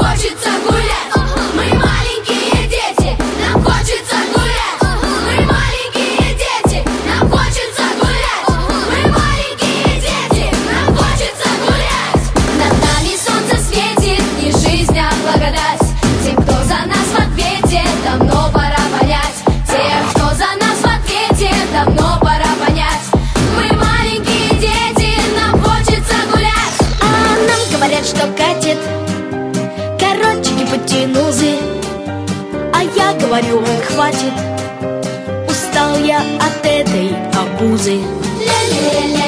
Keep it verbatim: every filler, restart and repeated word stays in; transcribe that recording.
хочется гулять. Мы маленькие дети, нам хочется гулять. Мы маленькие дети, нам хочется гулять. Мы маленькие дети, нам хочется гулять. Над нами солнце светит, и жизнь благодать. Тем, кто за нас в ответе, давно пора понять. Тем, кто за нас в ответе, давно пора понять. Мы маленькие дети, нам хочется гулять. А нам говорят, что катит, короче, не потянузы. А я говорю, хватит, устал я от этой обузы. Ля-ля-ля-ля.